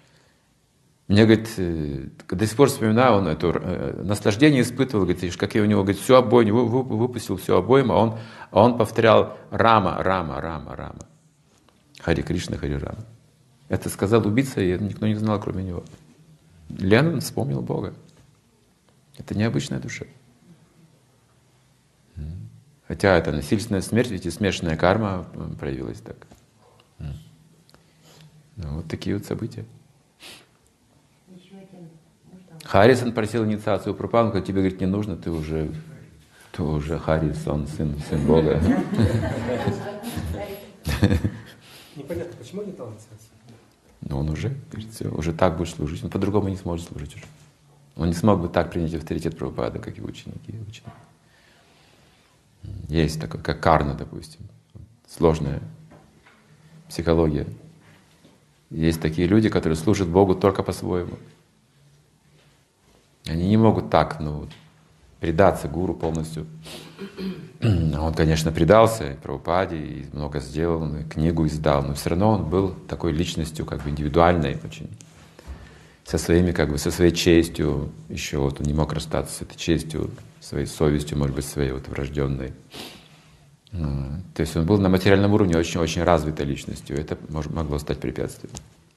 Мне, говорит, до сих пор вспоминаю, он это э, наслаждение испытывал, говорит, как я у него, говорит, всю обойму, вы, вы, выпустил всю обойму, а он, а он повторял Рама, Рама, Рама, Рама. Хари Кришна, Хари Рама. Это сказал убийца, и никто не знал, кроме него. Леннон вспомнил Бога. Это необычная душа. Хотя это насильственная смерть, ведь и смешанная карма проявилась так. Ну, вот такие вот события. Харрисон просил инициацию у Прабхупады, он говорит, тебе, говорит, не нужно, ты уже, ты уже Харрисон, сын, сын Бога. Непонятно, почему не дал инициацию? Но он уже, говорит, все, уже так будет служить, он по-другому не сможет служить уже. Он не смог бы так принять авторитет Прабхупады, как его ученики. ученики. Есть такое, как карна, допустим, сложная психология. Есть такие люди, которые служат Богу только по-своему. Они не могут так, ну, предаться гуру полностью. Он, конечно, предался и Прабхупаде, и много сделал, и книгу издал, но все равно он был такой личностью, как бы индивидуальной очень, со своими, как бы, со своей честью, еще вот он не мог расстаться с этой честью, своей совестью, может быть, своей вот врожденной. То есть он был на материальном уровне очень-очень развитой личностью, это могло стать препятствием.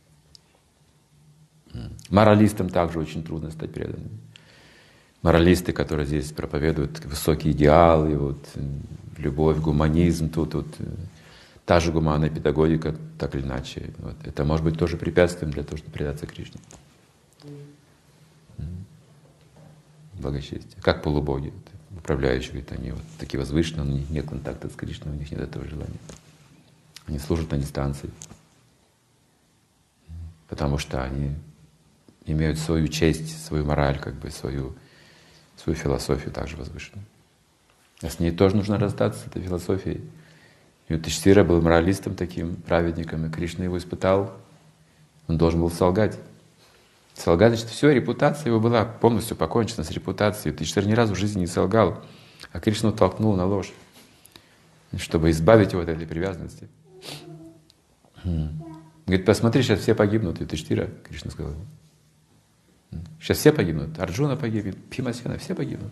Моралистам также очень трудно стать преданными. Моралисты, которые здесь проповедуют высокие идеалы, вот, любовь, гуманизм, тут вот, та же гуманная педагогика, так или иначе. Вот, это может быть тоже препятствием для того, чтобы предаться Кришне. Благочестие. Как полубоги, вот, управляющие, говорит, они вот такие возвышенные, у них нет контакта с Кришной, у них нет этого желания. Они служат на дистанции, потому что они имеют свою честь, свою мораль, как бы свою, свою философию также возвышенную. А с ней тоже нужно расстаться, с этой философией. Юдхиштхира был моралистом таким, праведником, и Кришна его испытал. Он должен был солгать. Солгать, значит, все, репутация его была полностью покончена с репутацией. Юдхиштхира ни разу в жизни не солгал, а Кришна толкнул на ложь, чтобы избавить его от этой привязанности. Говорит, посмотри, сейчас все погибнут, Юдхиштхира, Кришна сказал. Сейчас все погибнут. Арджуна погибнет, Бхимасена, все погибнут.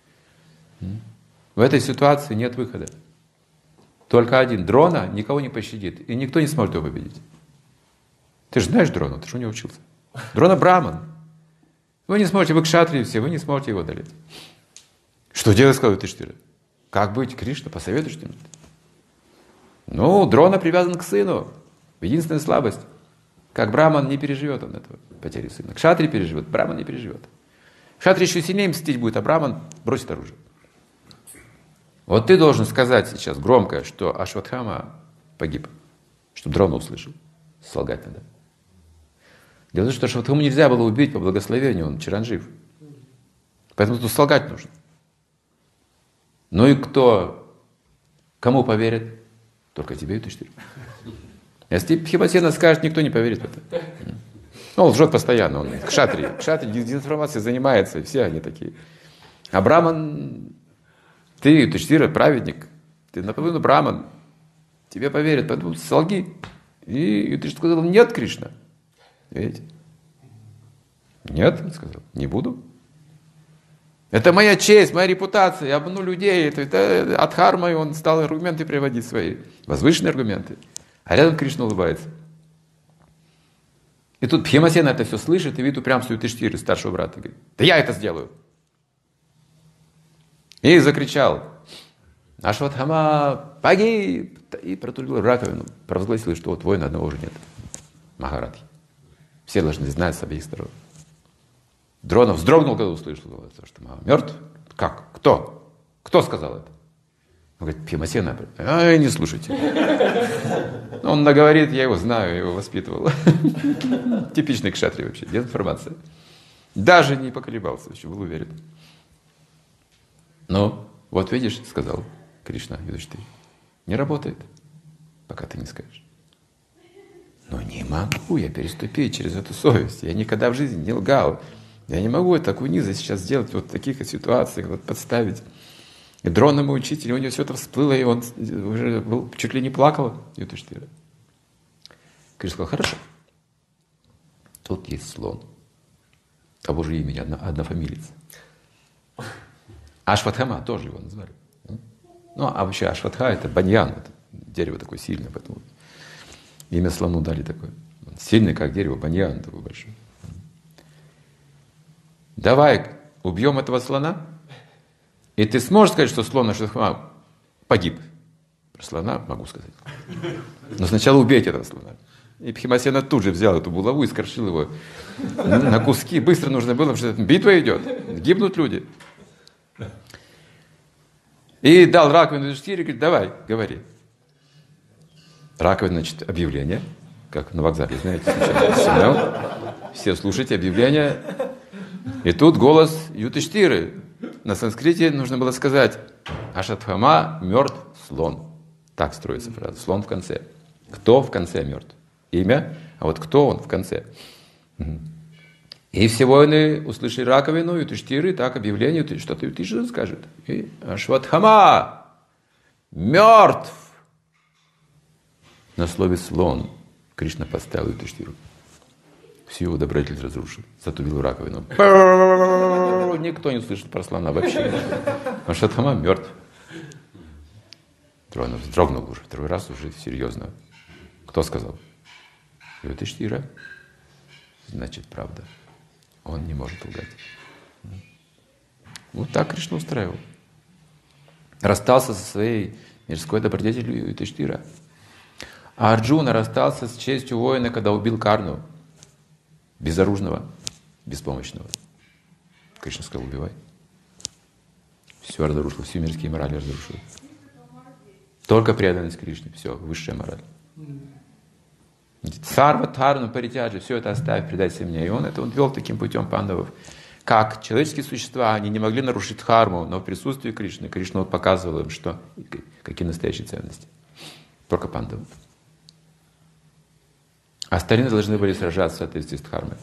В этой ситуации нет выхода. Только один. Дрона никого не пощадит, и никто не сможет его победить. Ты же знаешь Дрону, ты же у него учился. Дрона браман. Вы не сможете, вы кшатрии все, вы не сможете его одолеть. Что делать, сказал Юдхиштхира? Как быть, Кришна, посоветуешь что-нибудь? Ну, Дрона привязан к сыну. Единственная слабость, как браман не переживет он этого, потери сына. Кшатри переживет, браман не переживет. Кшатри еще сильнее мстить будет, а браман бросит оружие. Вот ты должен сказать сейчас громко, что Ашватхама погиб, чтобы Дрона услышал. Солгать надо. Дело в том, что Ашватхаму нельзя было убить по благословению, он чаранжив. Поэтому тут солгать нужно. Ну и кто, кому поверит? Только тебе, Юдхиштхира. Если Бхимасена скажет, никто не поверит в это. Ну, он лжет постоянно, он кшатри. Кшатри дезинформацией занимается, все они такие. А браман, ты, Юдхиштхира, праведник, ты наполовину браман, тебе поверят, поэтому солги. И Юдхиштхира сказал, нет, Кришна. Видите? Нет, он сказал, не буду. Это моя честь, моя репутация, я обману людей. Это, это, от хармы он стал аргументы приводить свои, возвышенные аргументы. А рядом Кришна улыбается. И тут Бхимасена это все слышит и видит упрямство Юдхиштхиры, старшего брата. Говорит, да я это сделаю. И закричал, Ашватхама погиб! И протурил раковину, провозгласил, что вот воина одного уже нет. Махарадхи. Все должны знать с обеих сторон. Дрона вздрогнул, когда услышал, что Махарадхи мертв. Как? Кто? Кто сказал это? Он говорит, Бхимасена. Ай, не слушайте. Он наговорит, я его знаю, я его воспитывал. Типичный кшатри вообще, дезинформация. Даже не поколебался, еще был уверен. Ну, вот видишь, сказал Кришна Юдхиштхире, не работает, пока ты не скажешь. Но не могу я переступить через эту совесть. Я никогда в жизни не лгал. Я не могу такую низость сейчас сделать вот в таких ситуациях, вот подставить. И Дрона, мой учитель, у него все это всплыло, и он уже был, чуть ли не плакал, Юдхиштхира. Кришна сказал, хорошо, тут есть слон. Того же имени, одно, однофамилец. Ашватхама тоже его назвали. Ну, а вообще Ашватха это баньян, это дерево такое сильное, поэтому имя слону дали такое. Сильный, как дерево, баньян такой большой. Давай убьем этого слона, и ты сможешь сказать, что слон Ашватхама погиб. Про слона могу сказать. Но сначала убейте этого слона. И Бхимасена тут же взял эту булаву и скрошил его на куски. Быстро нужно было, потому что битва идет, гибнут люди. И дал раковину Юдхиштхире, говорит, давай, говори. Раковина, значит, объявление, как на вокзале, знаете, сначала. Все слушайте объявление. И тут голос Юдхиштхиры. На санскрите нужно было сказать Ашватхама мертв слон. Так строится фраза. Слон в конце. Кто в конце мертв? Имя, а вот кто он в конце? И все воины услышали раковину Юдхиштхиры, так объявление, что-то Юдхиштхира скажет. И Ашватхама мертв. На слове слон Кришна поставил Юдхиштхиру. Всю его добродетель разрушил, затупил раковину. Никто не слышит про слона вообще. Ашватхама мертв. Дрона вздрогнул уже, второй раз уже серьезно. Кто сказал? Юдхиштхира. Значит, правда. Он не может лгать. Вот так Кришна устраивал. Расстался со своей мирской добродетелью Юдхиштхира. А Арджуна расстался с честью воина, когда убил Карну. Безоружного, беспомощного. Кришна сказал, убивай. Все разрушил, все мирские морали разрушил. Только преданность Кришне, все, высшая мораль. Сарва, Тарну, Паритяджи, все это оставь, предайся мне. И он это он вел таким путем пандавов. Как человеческие существа, они не могли нарушить дхарму, но в присутствии Кришны, Кришна вот показывал им, что, какие настоящие ценности. Только пандавы. Остальные должны были сражаться в соответствии с дхармой.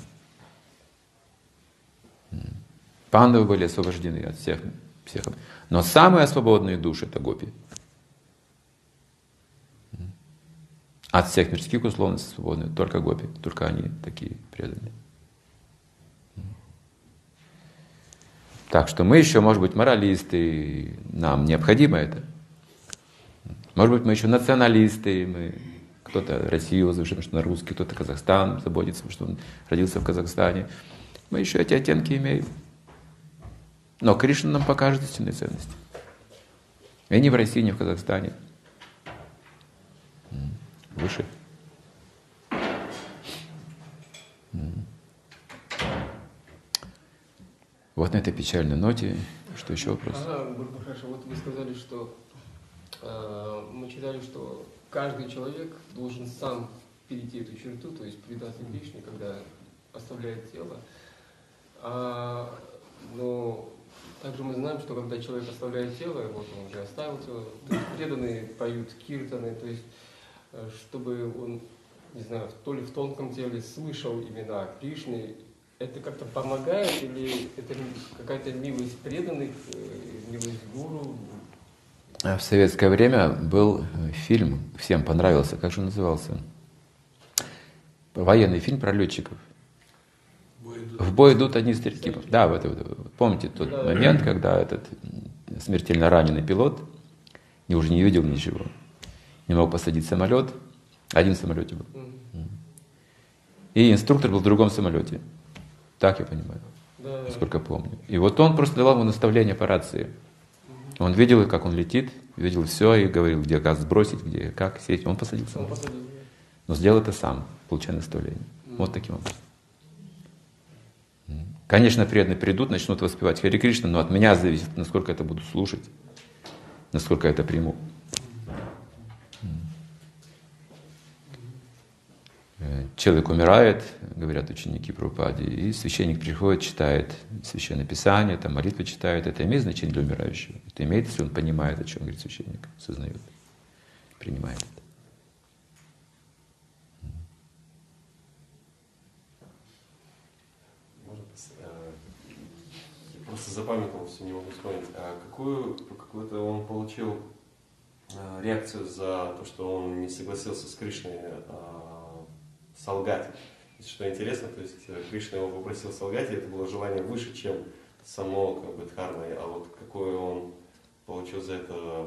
Пандавы были освобождены от всех, всех. Но самые свободные души — это гопи. От всех мирских условностей свободны только гопи, только они такие преданные. Так что мы еще, может быть, моралисты, нам необходимо это. Может быть, мы еще националисты, мы, кто-то Россию возвышает, что на русский, кто-то Казахстан заботится, что он родился в Казахстане. Мы еще эти оттенки имеем. Но Кришна нам покажет истинные ценности. И ни в России, ни в Казахстане. Выше. Вот на этой печальной ноте, что еще вопрос? Ага, хорошо. Вот вы сказали, что э, мы читали, что каждый человек должен сам перейти эту черту, то есть предаться Кришне, когда оставляет тело. А, но также мы знаем, что когда человек оставляет тело, вот он уже оставил тело, то есть преданные поют киртаны, то есть чтобы он, не знаю, то ли в тонком теле слышал имена Кришны, это как-то помогает или это какая-то милость преданных, милость гуру? В советское время был фильм, всем понравился, как же он назывался? Военный фильм про летчиков. В бой идут одни стрелки. Да, вот, вот, помните тот да, момент, да. когда этот смертельно раненый пилот и уже не видел ничего, не мог посадить самолет, один в самолете был. И инструктор был в другом самолете. Так я понимаю, да. насколько помню. И вот он просто давал ему наставление по рации. Он видел, как он летит, видел все и говорил, где газ сбросить, где как сесть. Он посадил самолет. Но сделал это сам, получая наставление. Вот таким образом. Конечно, преданные придут, начнут воспевать Харе Кришна, но от меня зависит, насколько я это буду слушать, насколько я это приму. Человек умирает, говорят ученики Прабхупады, и священник приходит, читает Священное Писание, там молитвы читает. Это имеет значение для умирающего? Это имеет, если он понимает, о чем говорит священник, сознает, принимает это. Просто запамятовался, не могу вспомнить. А какую, какую-то он получил реакцию за то, что он не согласился с Кришной а, солгать? Что интересно, то есть Кришна его попросил солгать, и это было желание выше, чем само как бы дхарма, а вот какую он получил за это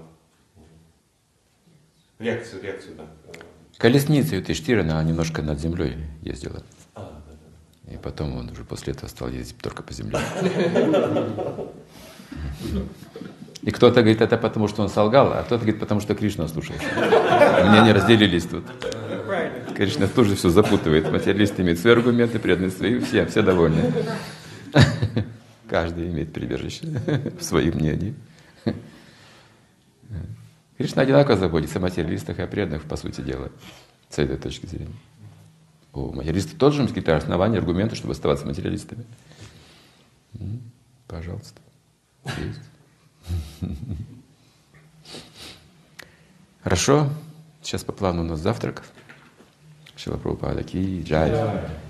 реакцию, реакцию, да. Колесница Юдхиштхира, она немножко над землей ездила. А, И потом он уже после этого стал ездить только по земле. И кто-то говорит, это потому, что он солгал, а кто-то говорит, потому что Кришна слушался. Мне не разделились тут. Кришна тоже все запутывает. Материалисты имеют свои аргументы, преданные свои, все, все довольны. Каждый имеет прибежище в своем мнении. Кришна одинаково заботится о материалистах и о преданных, по сути дела, с этой точки зрения. У материалистов тоже есть какие-то основания, аргументы, чтобы оставаться материалистами. Пожалуйста. Есть. Хорошо. Сейчас по плану у нас завтрак. Шрила Прабхупада ки джай.